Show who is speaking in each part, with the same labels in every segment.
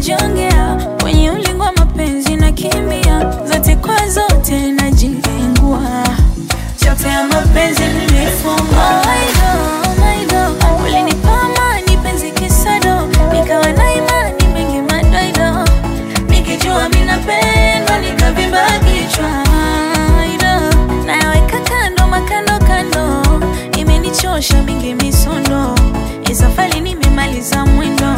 Speaker 1: najongea kwenye ulingo wa mapenzi na kimbia, zote kwa zote najilengua, chote ya mapenzi nimefunga. Ulinipa amani penzi kisado, nikawa na imani mengi madoido, nikijua minapendwa nikavimba kichwa. Nayaweka kando makando kando, imenichosha mingi misondo, isafali nimemaliza mwendo.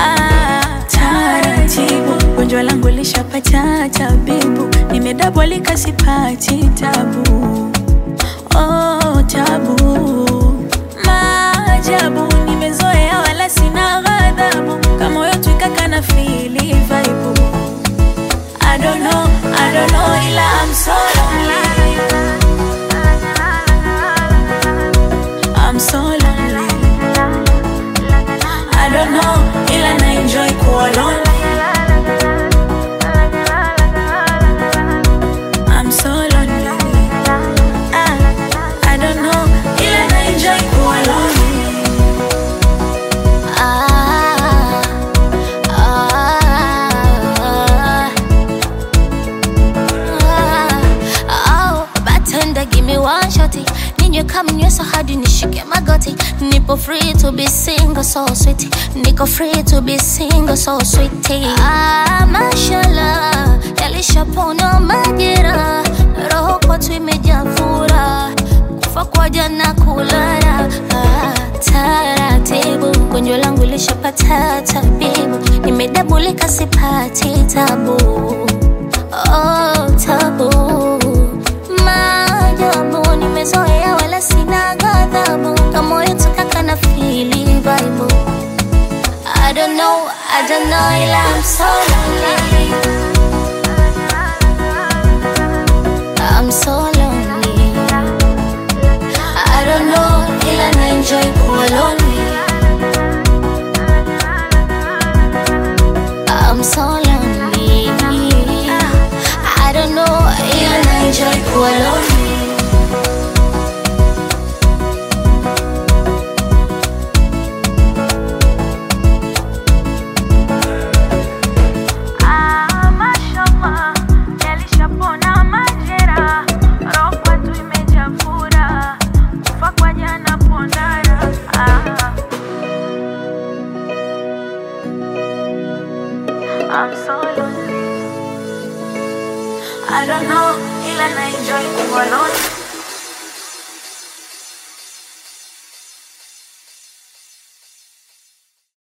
Speaker 1: Taratibu gonjwa langu lishapata tabibu, nimedabolika sipati tabu. Oh tabu, maajabu, nimezoea wala sina ghadhabu, kama moyo tuikaka na feel vibe. I don't know, ila I'm so lonely. I'm so lonely. I don't know, ila na enjoy kuwa lonely. I'm so lonely. I don't know, ila na enjoy kuwa lonely.
Speaker 2: Bartender, give me one shotty. Ninyo kama nyweso hadi nishike magoti. Nipo free to be single so sweet. Niko free to be single so sweet. Mashallah, yalishapona majira, roho kwetu imejaa furaha, kufa kwa jana kulala. Taratibu gonjwa langu lishapata tabibu, nimedabulika sipati tabu. Oh tabu, maajabu, nimezoea wala sina ghadhabu, kama moyo tukaka na feel vibe. I don't know, ila I'm so lonely. I'm so lonely. I don't know, ila na enjoy kuwa lonely. I'm so lonely. I don't know, ila na enjoy kuwa lonely.
Speaker 1: Mashallah, yalishapona majera, roho kwetu imejaa furaha, kufa kwa jana pondara. I'm so lonely. I don't know, ila na enjoy kuwa lonely.